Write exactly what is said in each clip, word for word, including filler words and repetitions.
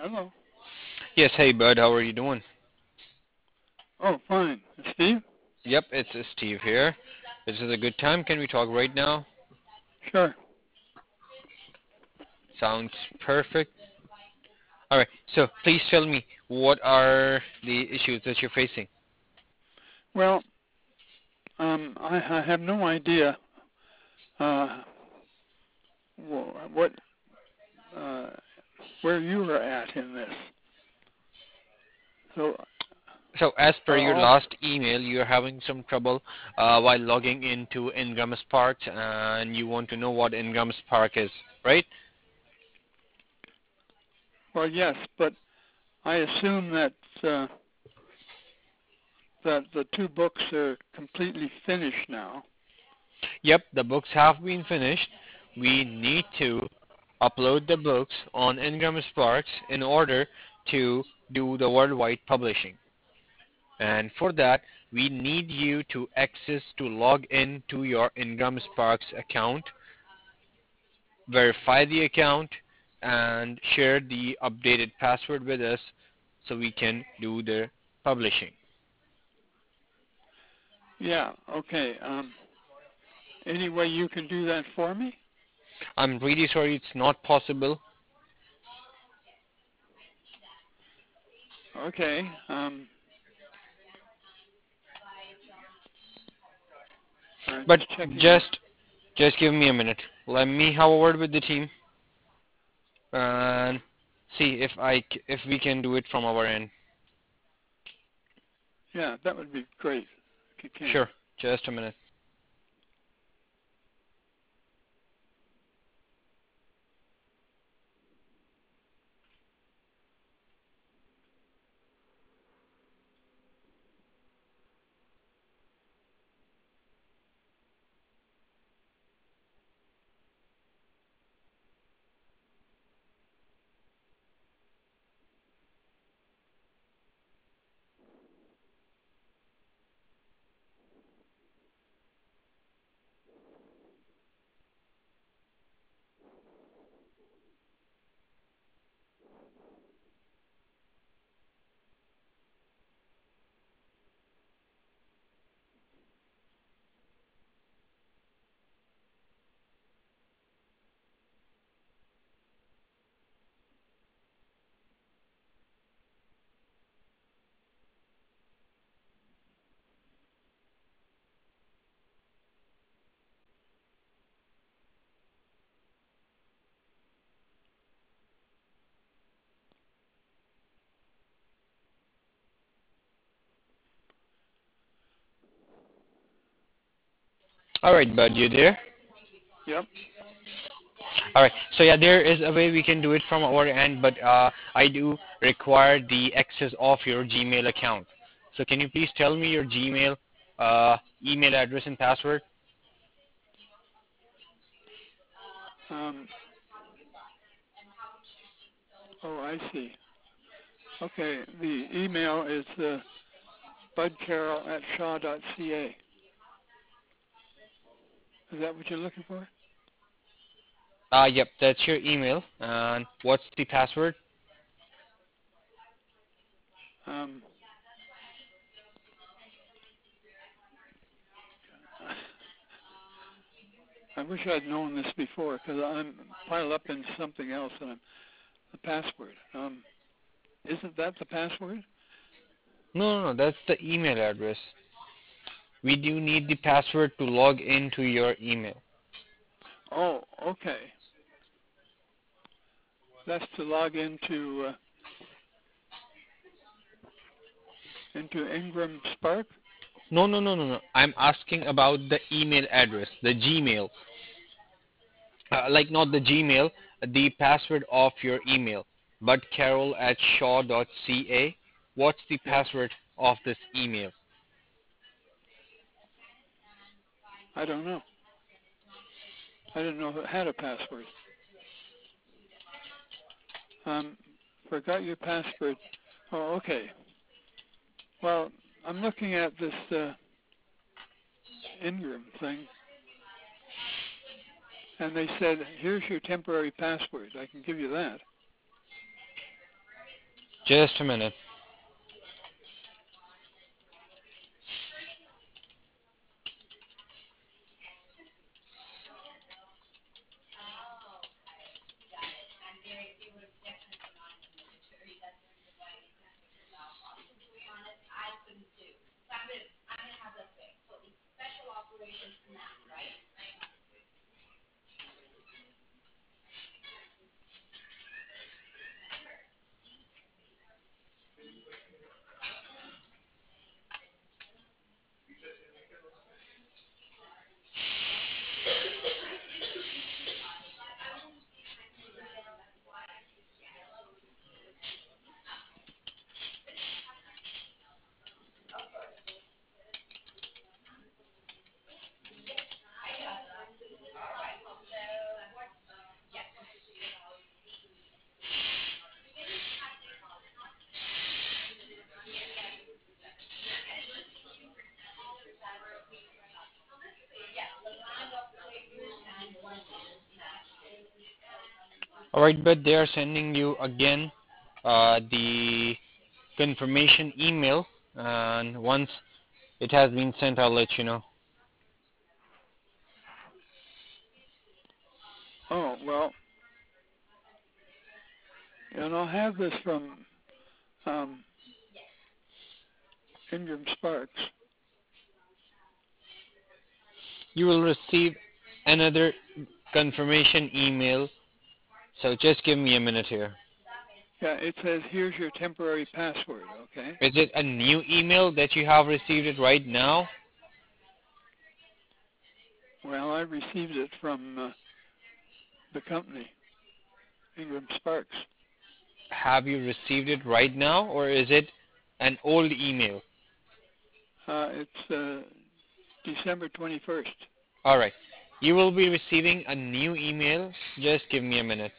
Hello. Yes, hey bud, how are you doing? Oh, fine. Steve? Yep, it's uh, Steve here. This is a good time. Can we talk right now? Sure. Sounds perfect. Alright, so please tell me what are the issues that you're facing? Well, um, I, I have no idea uh, wh- what uh, where you are at in this. So, So, as per are your all last email, you're having some trouble uh, while logging into Ingram Spark and you want to know what Ingram Spark is, right? well, yes, but I assume that uh, that the two books are completely finished now. Yep, the books have been finished. We need to upload the books on Ingram Sparks in order to do the worldwide publishing. And for that, we need you to access to log in to your Ingram Sparks account, verify the account, and share the updated password with us so we can do the publishing. Yeah. Okay. Um, any way you can do that for me? I'm really sorry it's not possible, Okay. Um, I'm but just checking my. just just give me a minute. Let me have a word with the team and see if I c- if we can do it from our end. Yeah, that would be great if you can. Sure, just a minute. All right, bud, you there? Yep. All right. So yeah, there is a way we can do it from our end, but uh, I do require the access of your Gmail account. So can you please tell me your Gmail uh, email address and password? Um, oh, I see. Okay. The email is uh, budcarroll at shaw dot ca. Is that what you're looking for? Uh, yep, that's your email. And what's the password? Um, I wish I'd known this before because I'm piled up in something else and I'm the password. Um, isn't that the password? No, no, no, that's the email address. We do need the password to log into your email. Oh, okay. That's to log into uh, into Ingram Spark. No, no, no, no, no. I'm asking about the email address, the Gmail. Uh, like not the Gmail, the password of your email. But carol at shaw dot ca. What's the Yes. password of this email? I don't know. I didn't know it had a password. Um, forgot your password. Oh, okay. Well, I'm looking at this uh, Ingram thing, and they said, here's your temporary password. I can give you that. Just a minute. Alright, but they are sending you again uh, the confirmation email, and once it has been sent, I'll let you know. Oh, well, and I'll have this from um, Ingram Sparks. You will receive another confirmation email, so just give me a minute here. Yeah, it says, here's your temporary password, okay? Is it a new email that you have received it right now? Well, I received it from uh, the company, Ingram Sparks. Have you received it right now, or is it an old email? Uh, it's uh, December twenty-first. Alright, you will be receiving a new email. Just give me a minute.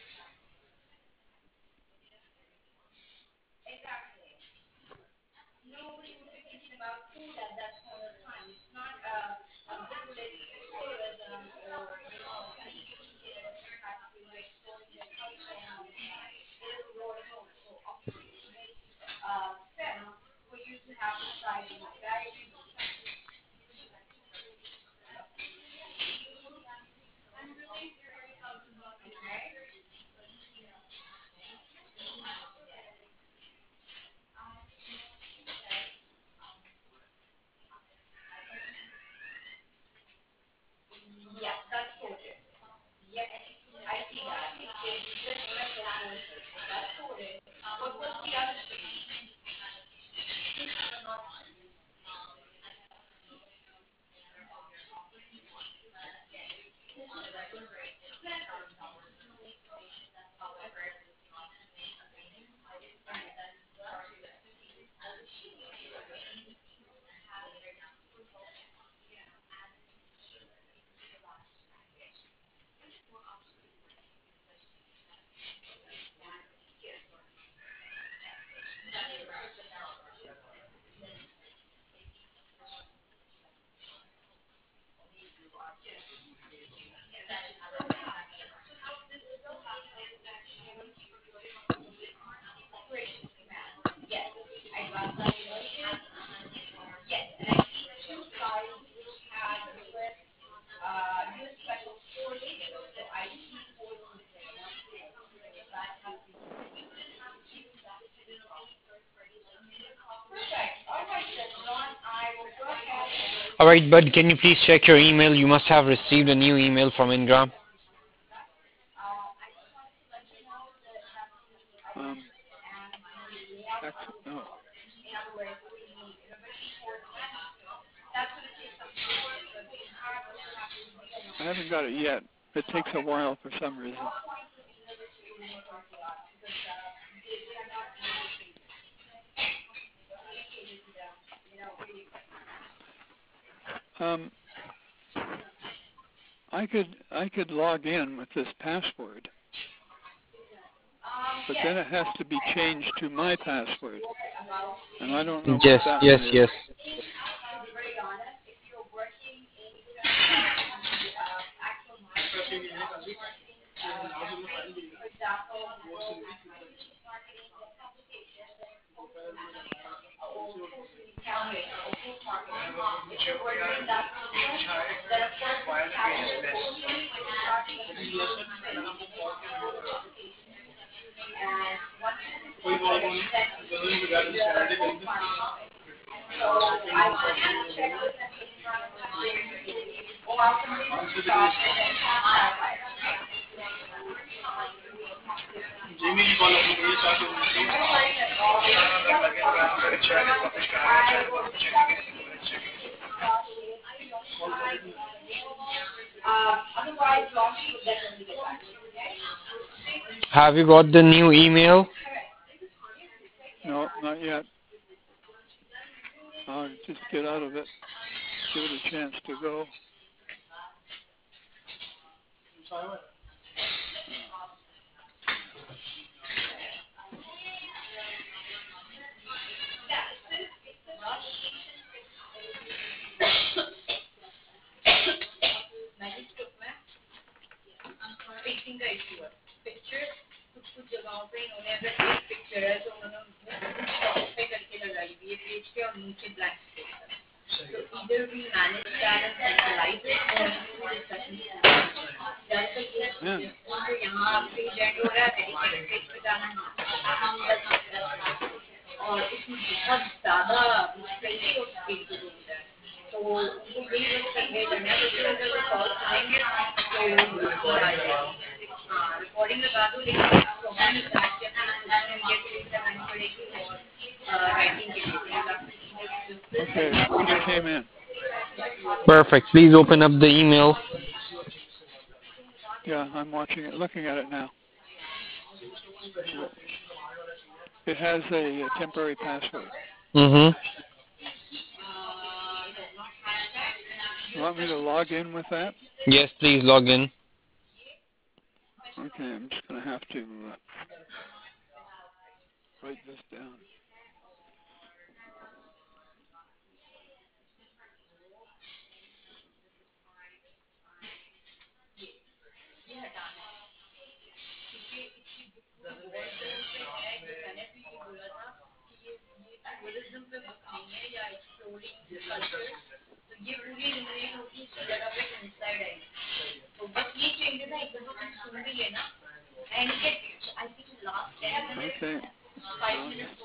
Alright, bud, can you please check your email? You must have received a new email from Ingram. Um, ex- no, I haven't got it yet. It takes a while for some reason. Um, I could I could log in with this password, but then it has to be changed to my password, and I don't know what Yes, that yes, one is. yes. Have you got the new email? No, not yet. I'll just get out of it. Give it a chance to go. Man, okay, just came in. Perfect. Please open up the email. Yeah, I'm watching it, looking at it now. It has a, a temporary password. Mm-hmm. You want me to log in with that? Yes, please log in. Okay, I'm just going to have to uh, write this down. Okay, log in.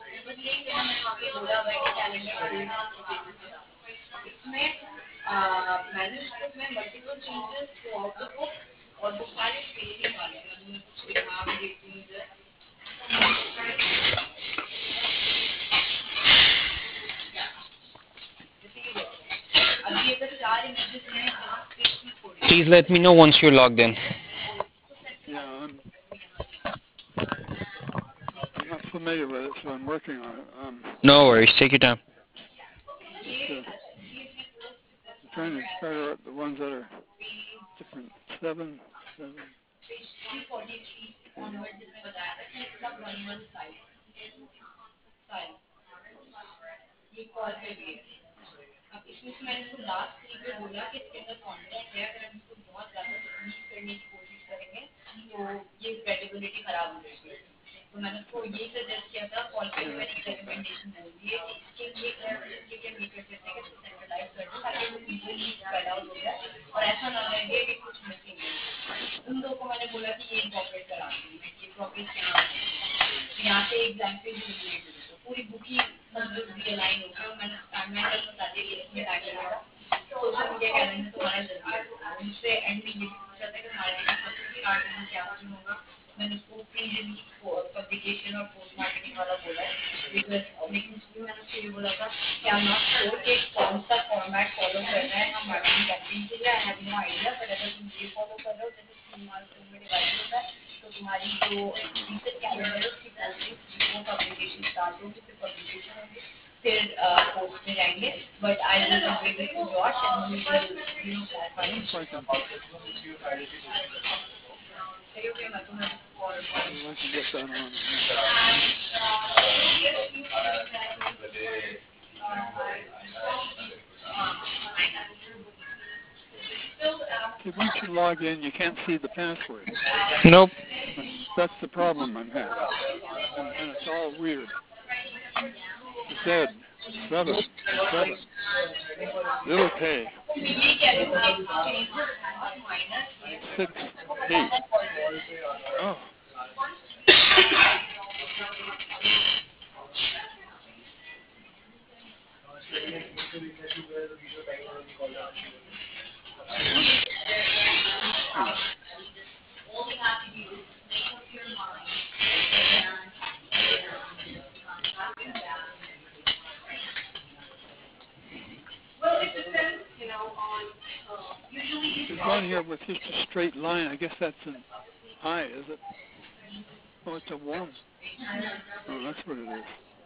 Please let me know once you're logged in. Yeah, I'm I'm not familiar with it, so I'm working on it. Um, No worries. Take your time. just uh, I'm trying to start out the ones that are different. Seven, seven. Okay. I have to go back. I wonder if I can see if I can get that on here. See, once you log in, you can't see the password. Nope. That's, that's the problem I'm having, and, and it's all weird. Z, seven, seven, little k, six, eight. Oh, one, two. There's one here with just a straight line. I guess that's an I, is it? Oh, it's a one. Oh, that's what it is.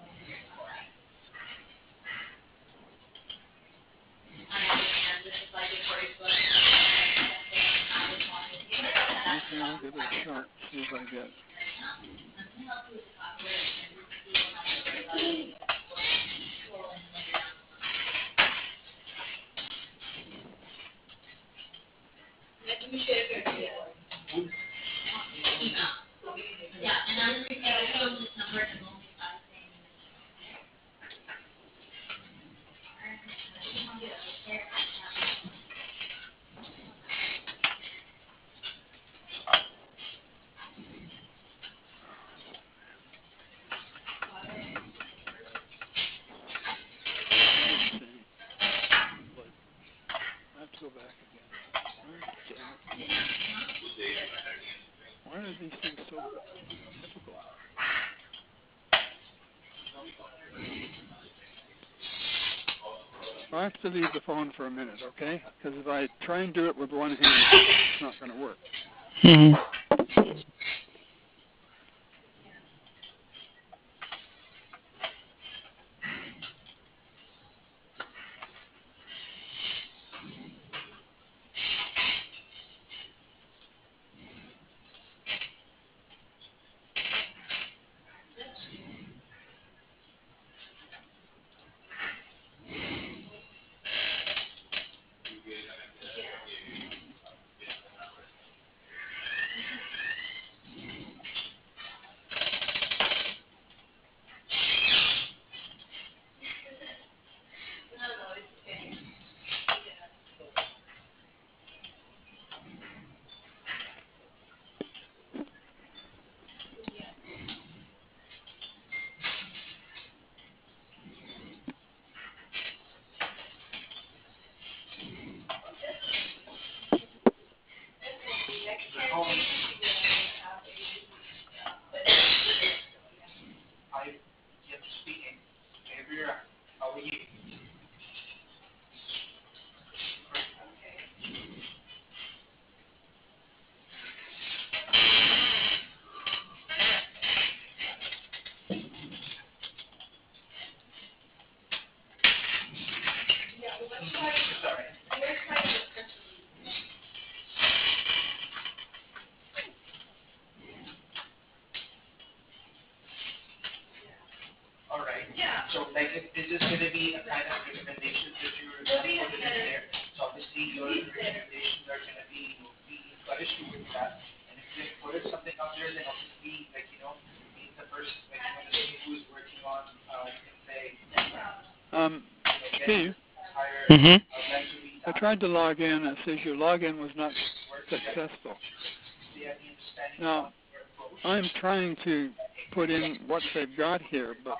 Okay, I'll give it a shot. See if I get. Let me see. But I have to go back again. Oh, damn it. Why are these things so difficult? I have to leave the phone for a minute, okay? Because if I try and do it with one hand, it's not going to work. Mhm. Um, Steve, Mhm. I tried to log in. It says your login was not successful. Now, I'm trying to put in what they've got here, but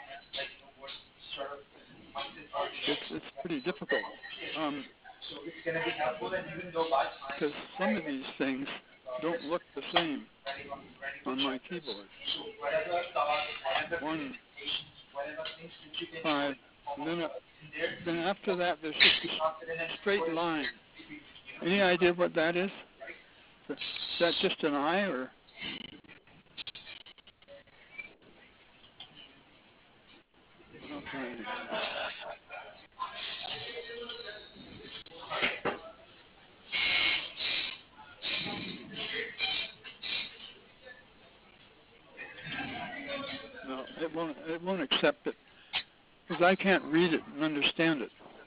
it's it's pretty difficult. Um, because some of these things don't look the same on my keyboard. One, five, and then, uh, then after that there's just a straight line. Any idea what that is? Is that just an I or? I'll try it again. No, it won't. It won't accept it because I can't read it and understand it.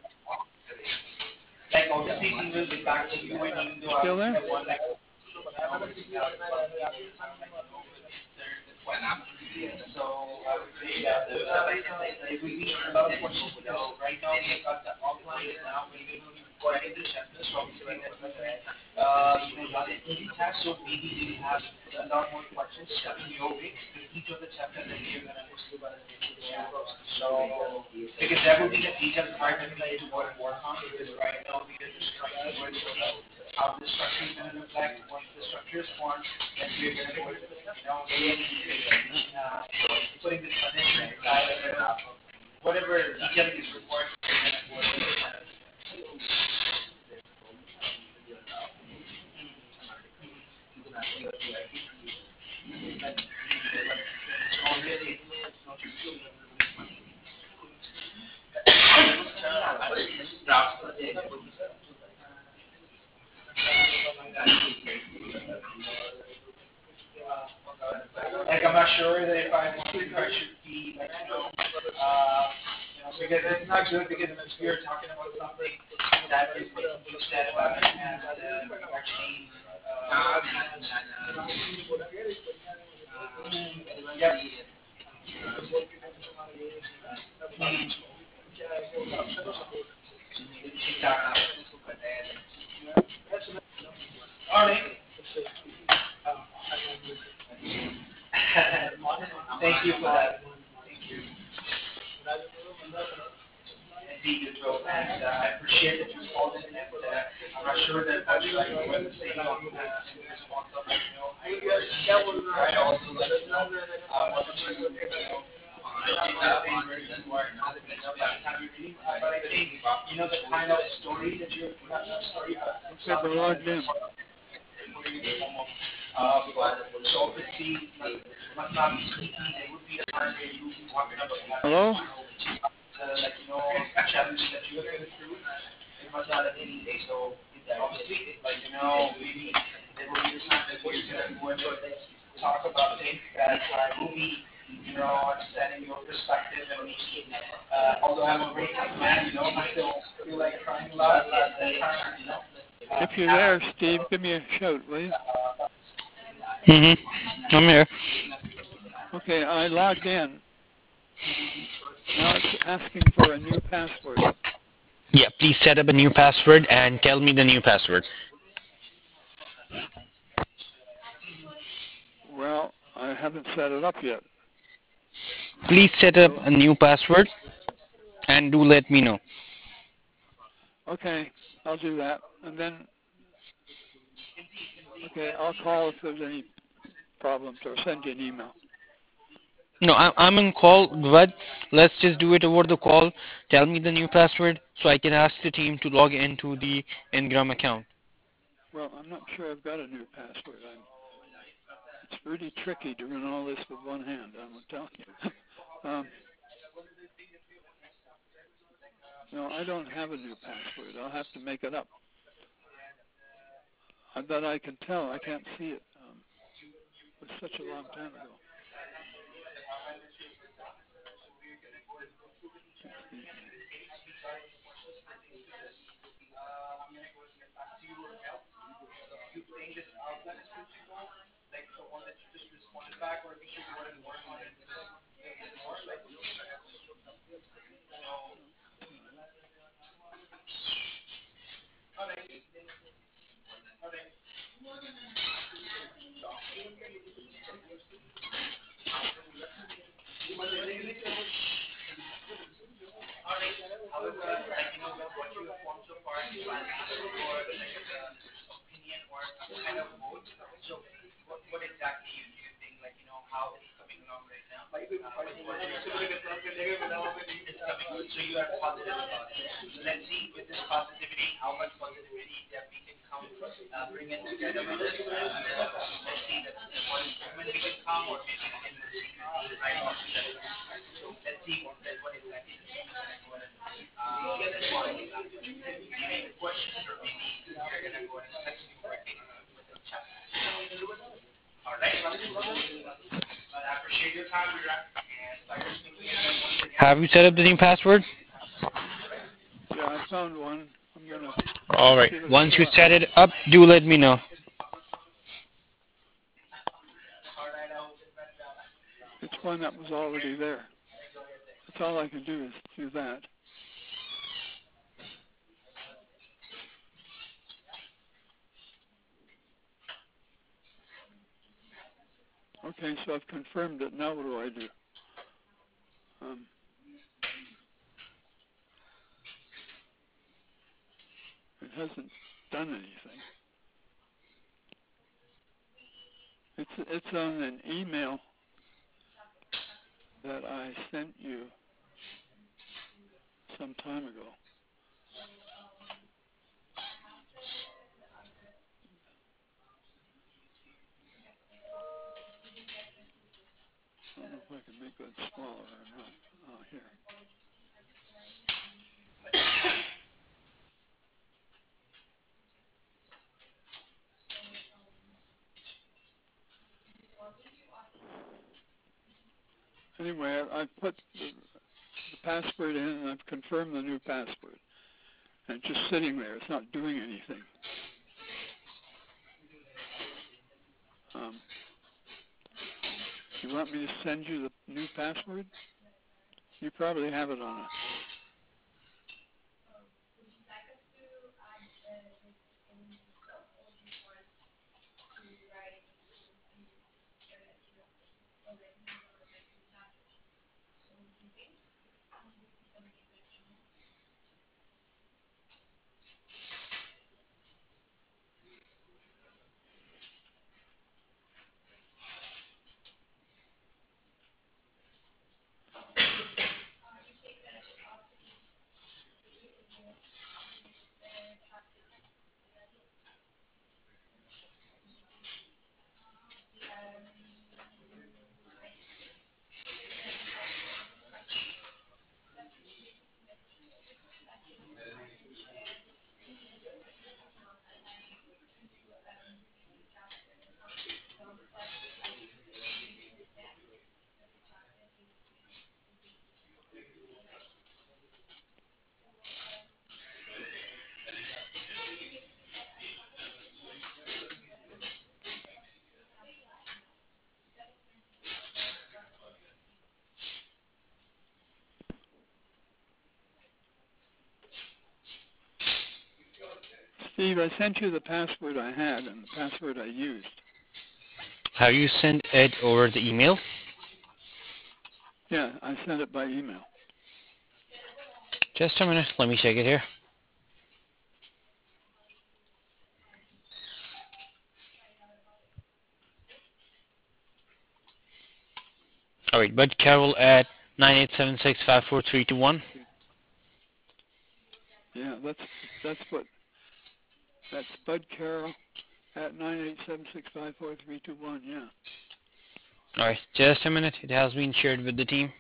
Still there? Okay, we're logged in. Hello? If you're there, Steve, give me a shout, will you? Mm-hmm. I'm here. Okay, I logged in. Now it's asking for a new password. Yeah, please set up a new password and tell me the new password. Well, I haven't set it up yet. Please set up So, a new password and do let me know. okay, I'll do that. And then, okay, I'll call if there's any problems or send you an email. No, I, I'm on call, but let's just do it over the call. Tell me the new password so I can ask the team to log into the Ingram account. Well, I'm not sure I've got a new password. I'm, it's pretty tricky doing all this with one hand, I'm telling you. um, no, I don't have a new password. I'll have to make it up. I bet I can tell. I can't see it. Um, it was such a long time ago. Have you set up the new password? Yeah, I found one. I'm going to Alright. give it a Once you try. set it up, do let me know. It's one that was already there. That's all I can do is do that. Okay, so I've confirmed it. Now what do I do? Um, it hasn't done anything. It's it's on an email that I sent you some time ago. I don't know if I can make that smaller or not. Oh, here. Anyway, I, I've put the, the password in, and I've confirmed the new password. And it's just sitting there. It's not doing anything. Um, you want me to send you the new password? You probably have it on a... Steve, I sent you the password I had and the password I used. Have you sent it over the email? Yeah, I sent it by email. Just a minute. Let me check it here. All right, Bud Carroll at nine eight seven six five four three two one. Yeah, that's that's what that's Bud Carroll at nine eight seven six five four three two one. Yeah. All right, just a minute. It has been shared with the team.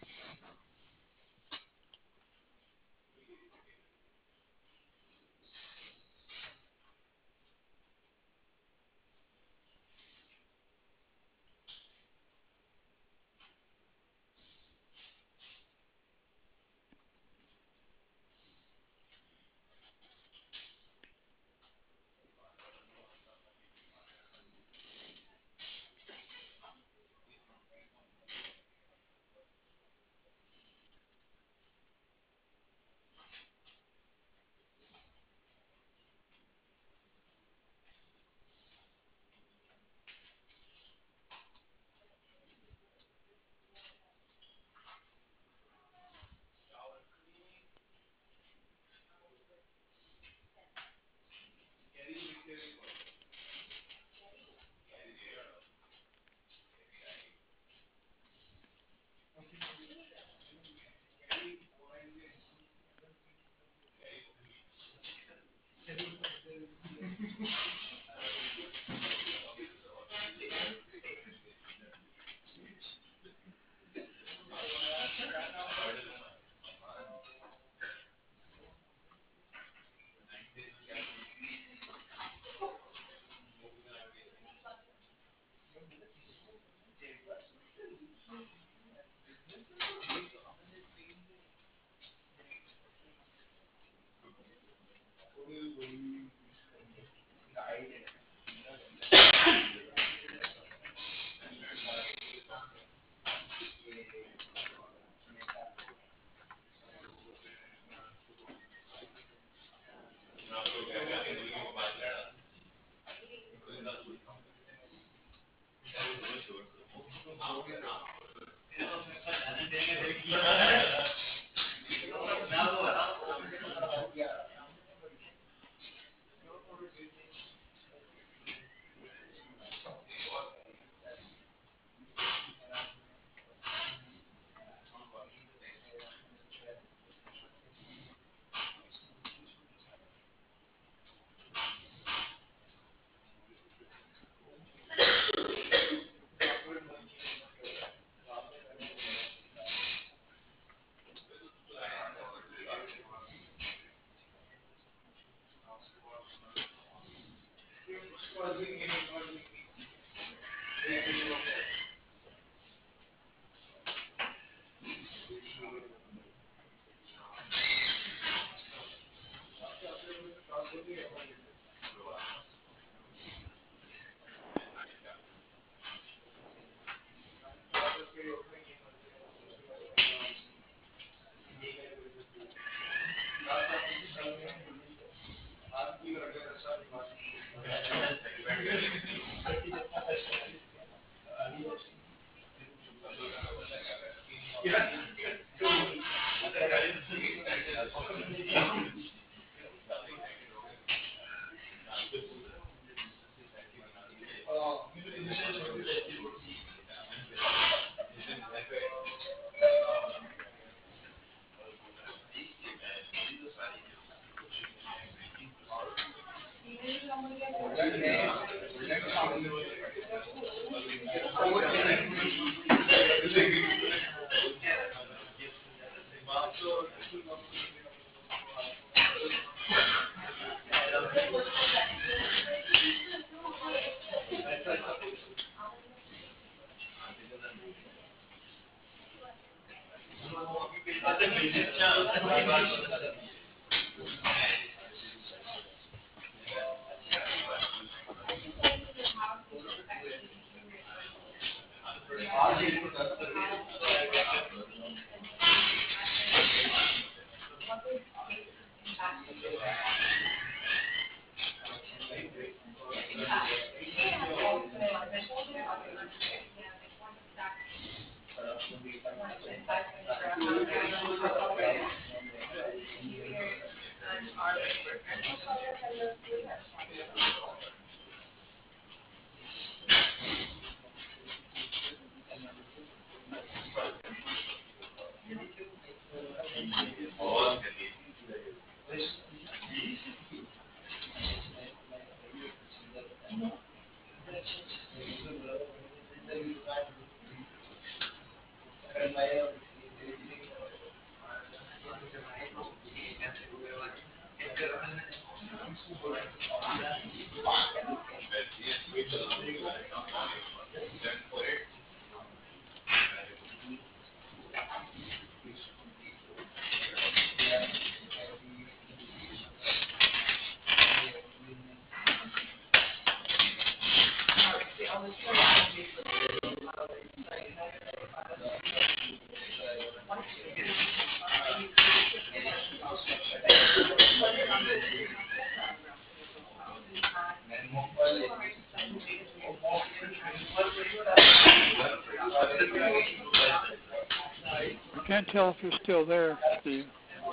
I can't tell if you're still there, Steve.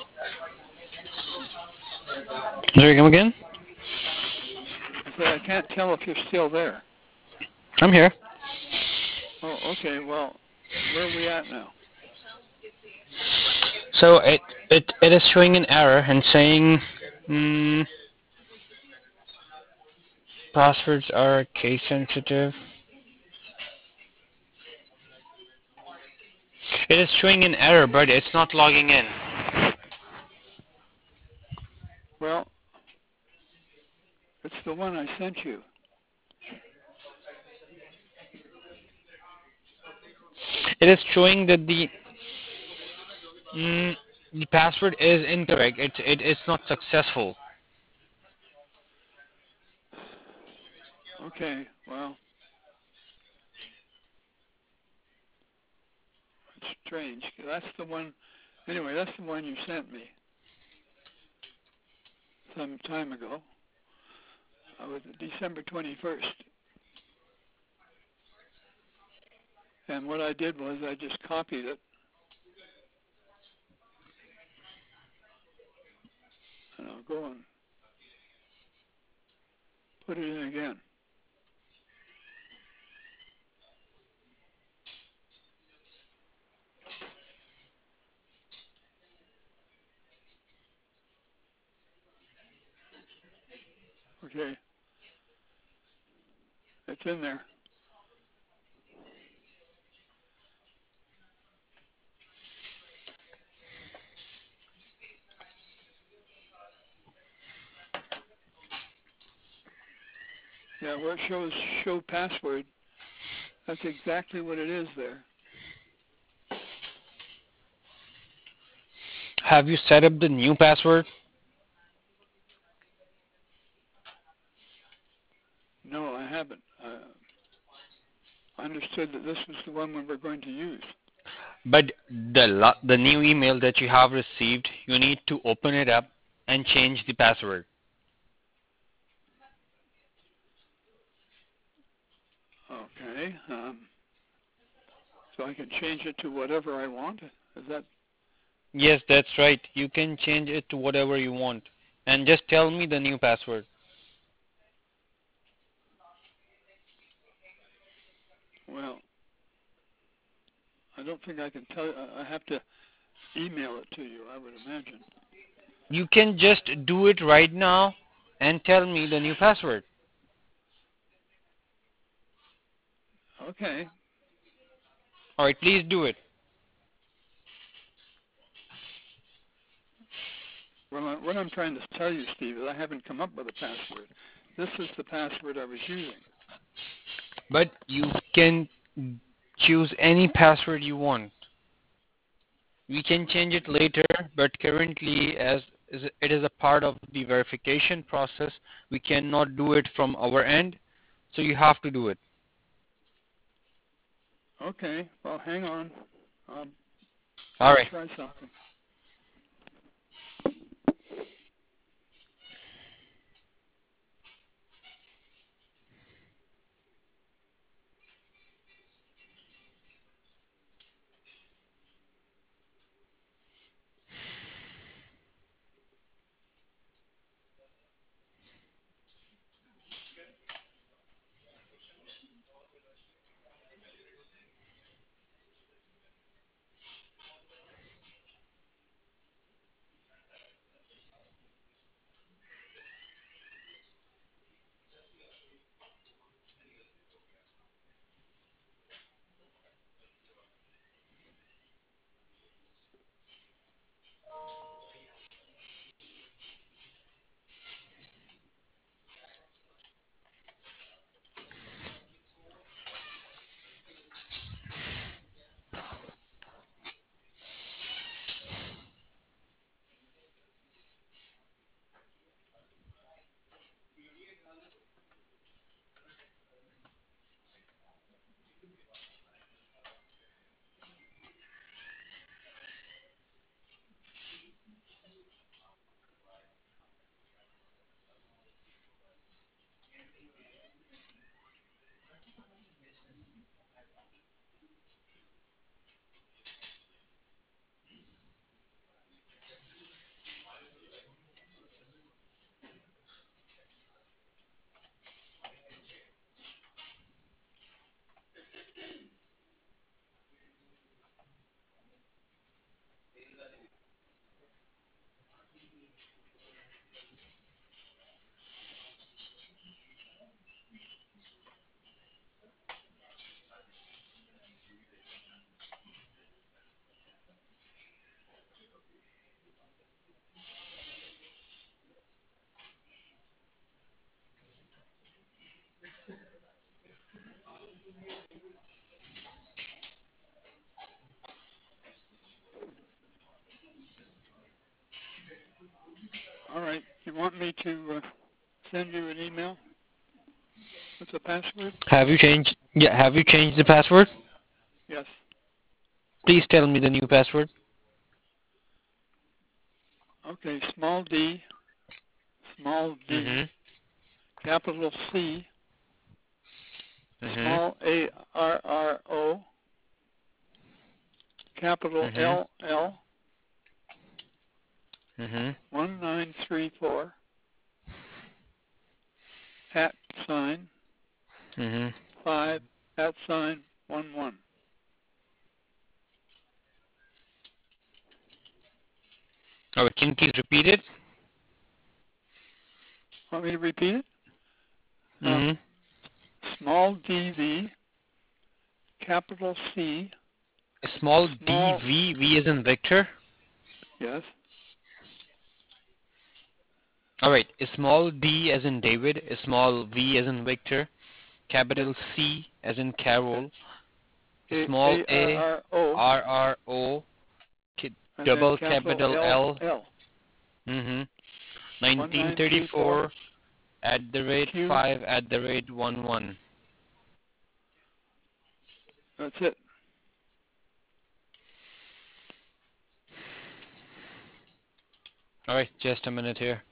Sorry, come again? I said I can't tell if you're still there. I'm here. Oh, okay. Well, where are we at now? So it it it is showing an error and saying mm, passwords are case sensitive. It is showing an error, but it's not logging in. Well, it's the one I sent you. It is showing that the mm, the password is incorrect. It it is not successful. Okay. Well, it's strange. That's the one. Anyway, that's the one you sent me some time ago. Uh, was December twenty-first. And what I did was I just copied it go and put it in again. Okay, it's in there. Yeah, where it shows show password, that's exactly what it is there. Have you set up the new password? No, I haven't. Uh, I understood that this was the one we were going to use. But the lo- the new email that you have received, you need to open it up and change the password. Okay, um, so I can change it to whatever I want. Is that Yes, that's right. You can change it to whatever you want. And just tell me the new password. well? I don't think I can tell you. I have to email it to you, I would imagine. You can just do it right now and tell me the new password. Okay. Alright, please do it. Well, I, what I'm trying to tell you, Steve, is I haven't come up with a password. This is the password I was using. But you can choose any password you want. We can change it later, but currently, as is- it is a part of the verification process, we cannot do it from our end, so you have to do it. Okay. Well, hang on. I'll, I'll Alright. try something. All right. You want me to uh, send you an email with the password? Have you changed yeah, have you changed the password? Yes. Please tell me the new password. Okay. Small d, small d, Mhm. capital C, Mhm. small a r r o, capital Mhm. L L, Mhm. one nine three four at sign Mhm. five at sign one one. All right. Can you please repeat it? Want me to repeat it? Um, Mhm. small dv, capital C, A small d small, v v is in Victor. yes, All right. A small d as in David. A small v as in Victor. yes, Capital C as in yes, Carol. A A, small a A-R-R-O, r r o ki- and then double capital capital L, L. L, Mhm. one nine three four, nineteen thirty-four at the rate Q, five at the rate one one. that's it. All right. Just a minute here.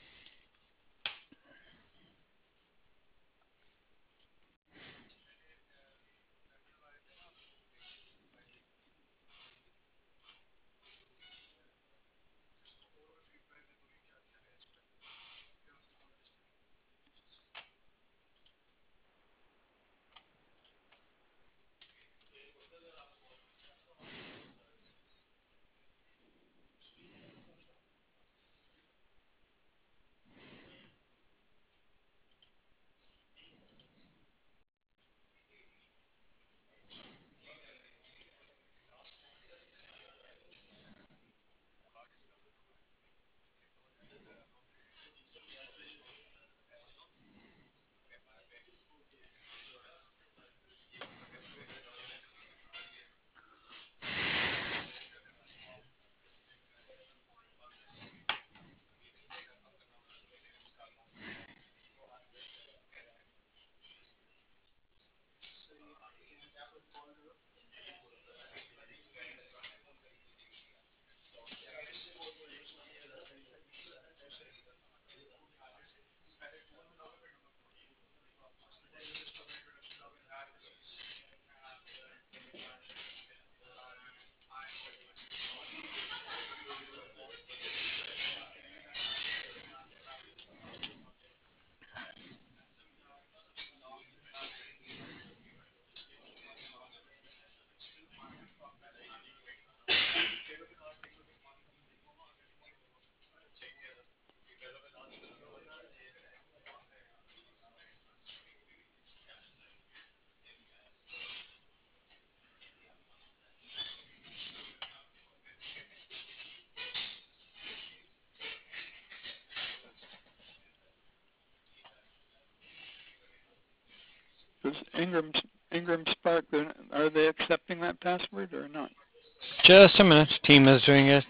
Does Ingram, Ingram Spark, are they accepting that password or not? Just a minute. Team is doing it.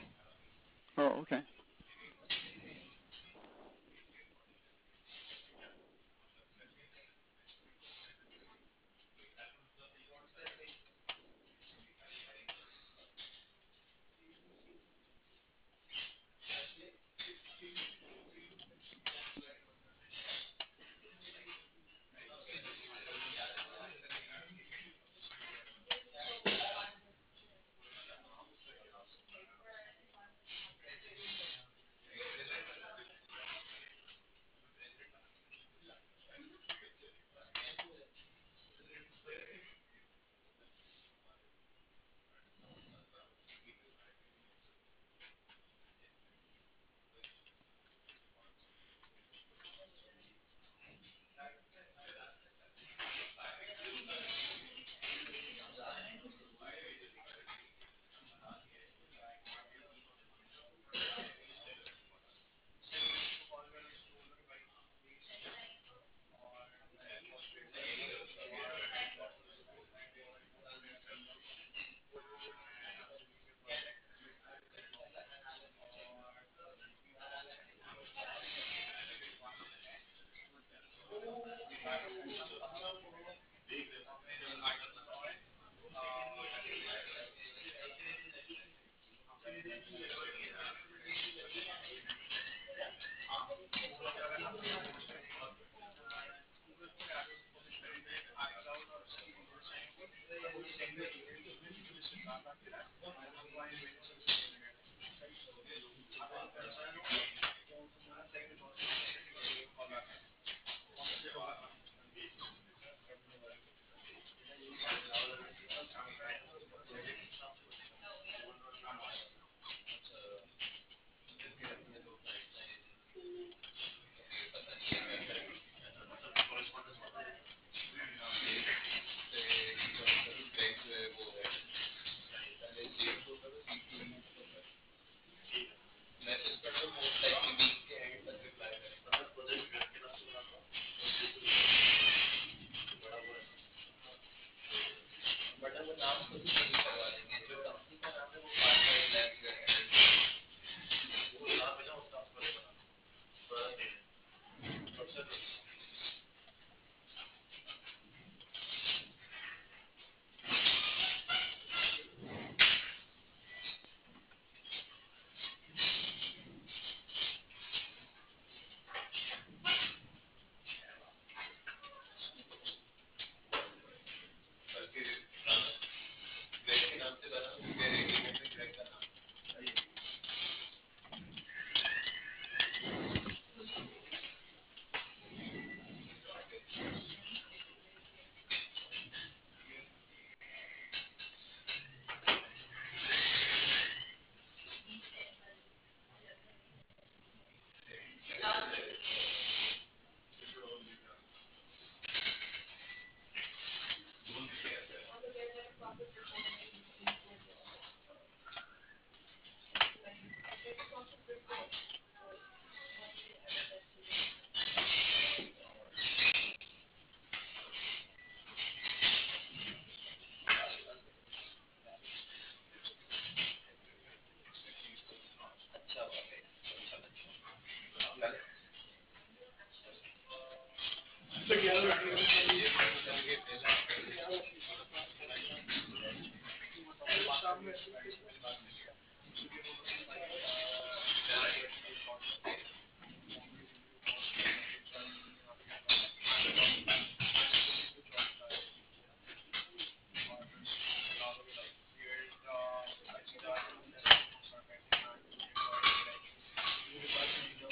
Oh, okay.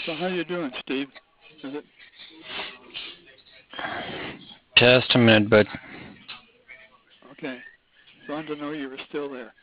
So how you doing, Steve? Is it Just a minute, but okay? Just wanted to know you were still there.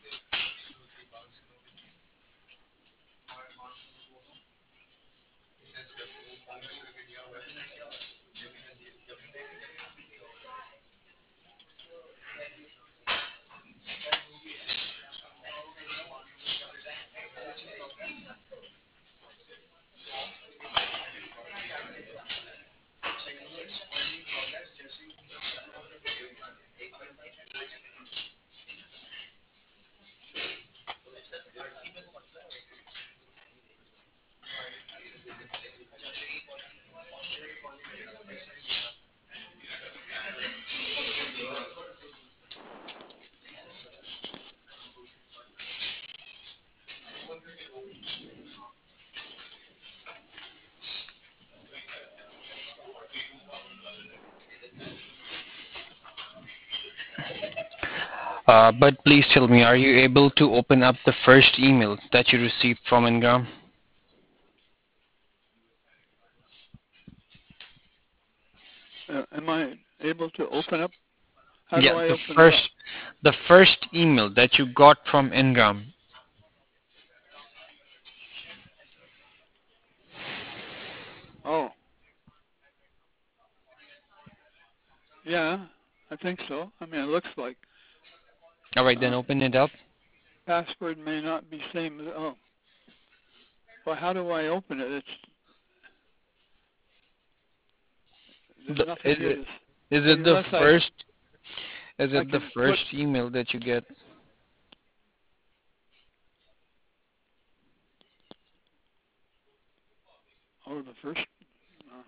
uh, but please tell me, are you able to open up the first email that you received from Ingram? Uh, am I able to open up? How do Yeah, I the open it up? first the first email that you got from Ingram. Oh, yeah, I think so. I mean, it looks like All right, then uh, open it up. password may not be same as. Oh, well, how do I open it? It's there's The, nothing is here it to. is Oh, it the unless I first is I it the can put. first email that you get? Oh, the first. Uh,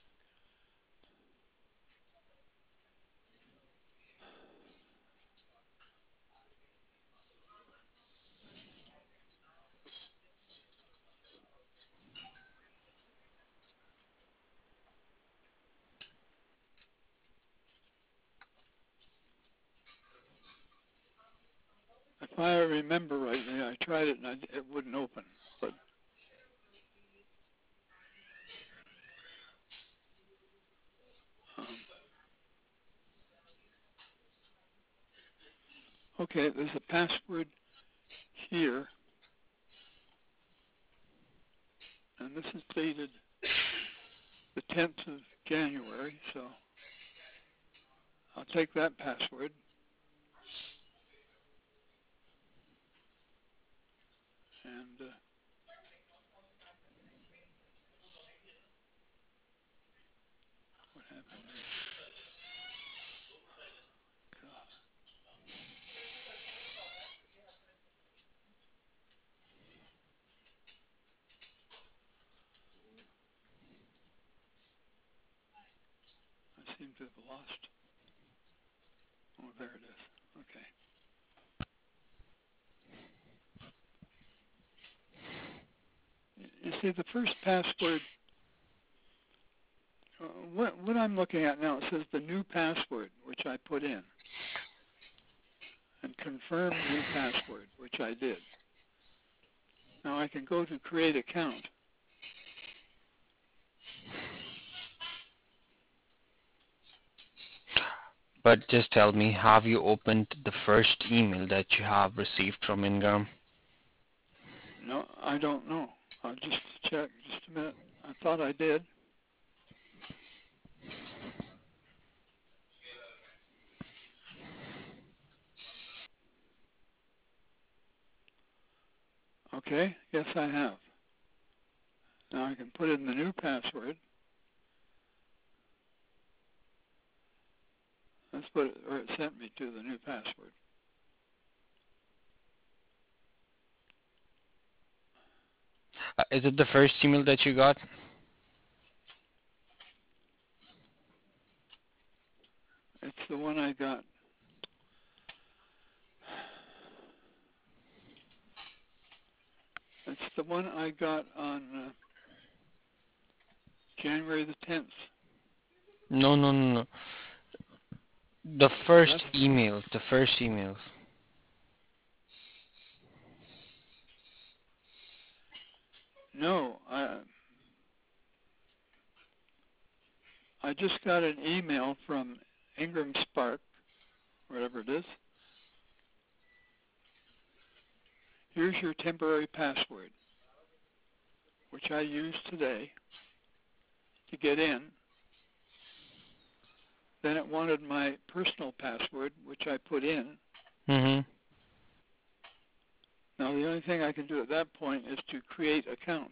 if I remember rightly, I tried it and I, it wouldn't open. But um, okay, there's a password here, and this is dated the tenth of January. So I'll take that password and. Uh, what happened here? God, I seem to have lost. Oh, there it is. Okay. You see, the first password, uh, what, what I'm looking at now, it says the new password, which I put in, and confirm new password, which I did. Now I can go to create account. But just tell me, have you opened the first email that you have received from Ingram? No, I don't know. I'll just check just a minute. I thought I did. Okay, yes I have. Now I can put in the new password. That's what it, or it sent me to the new password. Uh, is it the first email that you got? It's the one I got. It's the one I got on uh, January the tenth. No, no, no, no. The first That's email, the first email. no. I I just got an email from Ingram Spark, whatever it is. Here's your temporary password, which I used today to get in. Then it wanted my personal password, which I put in. Mm-hmm. Now the only thing I can do at that point is to create account.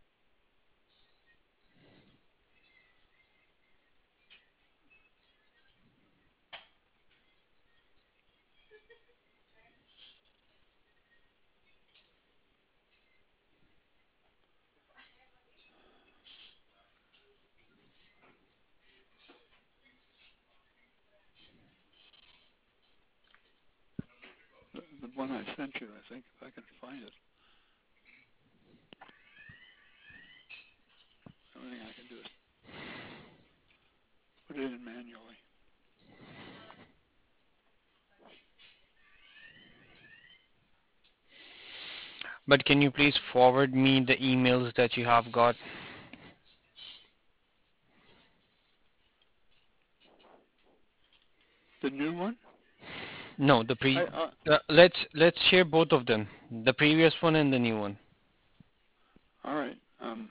The, the one I sent you, I think, if I can find it. The only thing I can do is put it in manually. But can you please forward me the emails that you have got? The new one? No, the pre. I uh, Uh, let's let's share both of them, the previous one and the new one. all right. Um,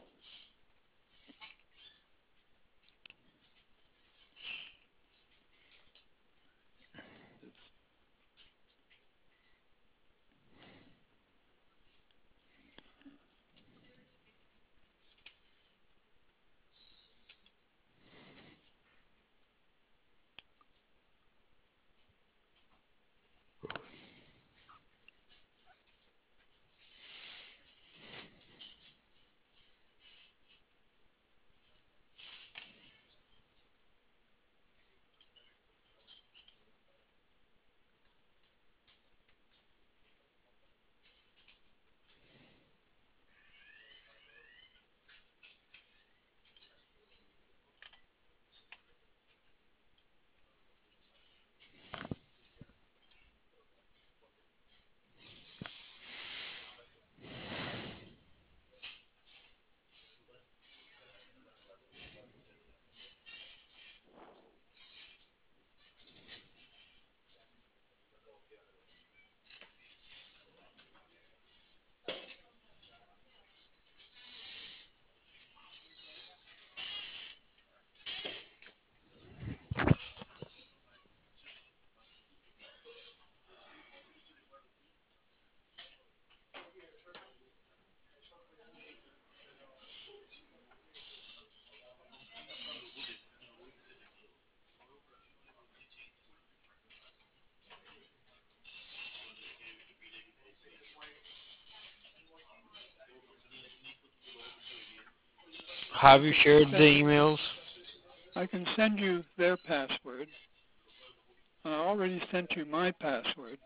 I Have you can shared send the emails? I can send you their password. I already sent you my password.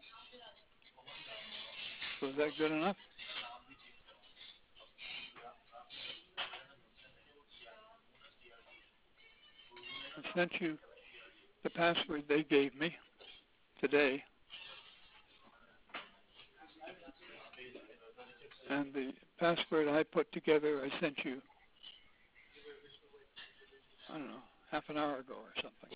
So is that good enough? I sent you the password they gave me today, and the password I put together I sent you, I don't know, half an hour ago or something.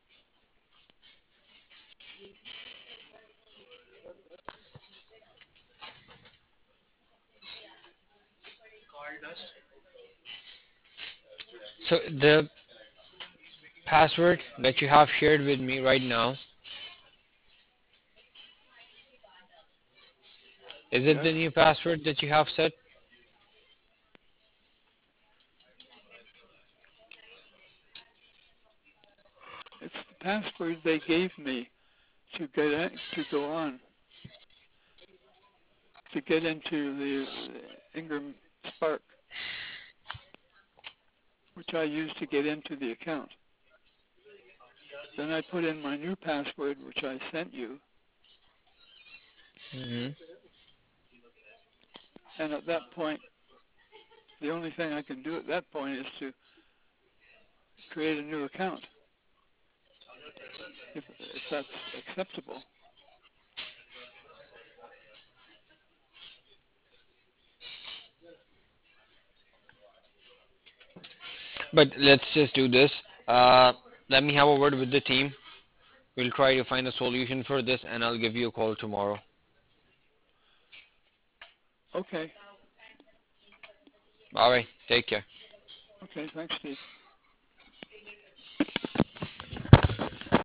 So the password that you have shared with me right now, is it Yes? the new password that you have set? It's the password they gave me to get in, to go on, to get into the, the Ingram Spark, which I used to get into the account. Then I put in my new password, which I sent you, Hmm. and at that point, the only thing I can do at that point is to create a new account, if, if that's acceptable. But let's just do this. Uh, let me have a word with the team. We'll try to find a solution for this, and I'll give you a call tomorrow. Okay. All right. Take care. Okay. Thanks, Steve.